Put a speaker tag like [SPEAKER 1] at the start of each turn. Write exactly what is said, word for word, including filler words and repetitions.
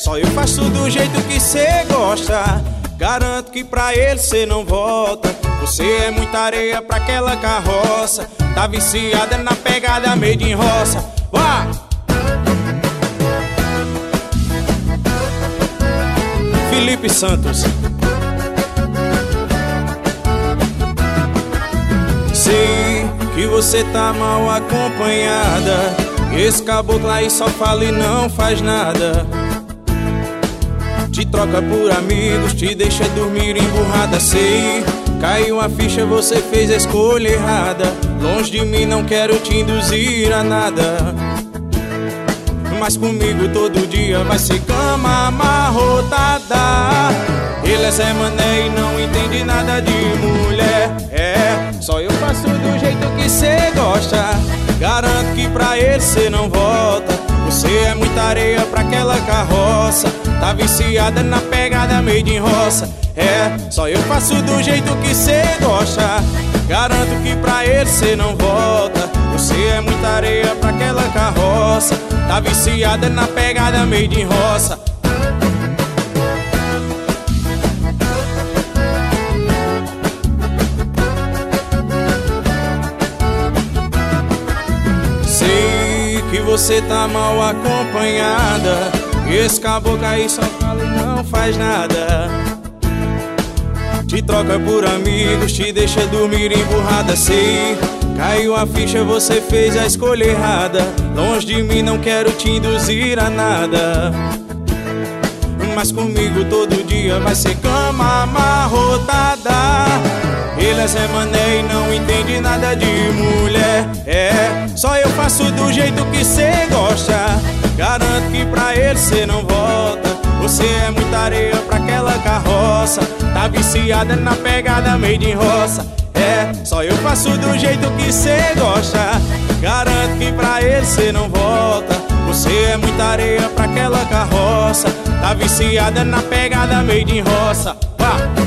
[SPEAKER 1] só eu faço do jeito que cê gosta. Garanto que pra ele cê não volta. Você é muita areia pra aquela carroça. Tá viciada na pegada made in roça. Vá! Felipe Santos. Sei que você tá mal acompanhada. Esse caboclo aí só fala e não faz nada. Te troca por amigos, te deixa dormir emburrada. Sei, caiu a ficha, você fez a escolha errada. Longe de mim, não quero te induzir a nada. Mas comigo todo dia vai ser cama amarrotada. Ele é Zé Mané e não entende nada de mulher. É, só eu faço do jeito que cê gosta. Garanto que pra ele cê não volta. Você é muita areia pra aquela carroça. Tá viciada na pegada made in roça. É, só eu faço do jeito que cê gosta. Garanto que pra ele cê não volta. Você é muita areia pra aquela carroça. Tá viciada na pegada made in roça. Sei que você tá mal acompanhada. Esse caboclo aí só fala e não faz nada. Te troca por amigos, te deixa dormir emburrada. Sei, caiu a ficha, você fez a escolha errada. Longe de mim, não quero te induzir a nada. Mas comigo todo dia vai ser cama amarrotada. Ele é Zé Mané e não entende nada de mulher. É, só eu faço do jeito que cê gosta. Garanto que pra ele cê não volta. Você é muita areia pra aquela carroça. Tá viciada na pegada made in roça. É, só eu faço do jeito que cê gosta. Garanto que pra ele cê não volta. Você é muita areia pra aquela carroça. Tá viciada na pegada made in roça. Vá!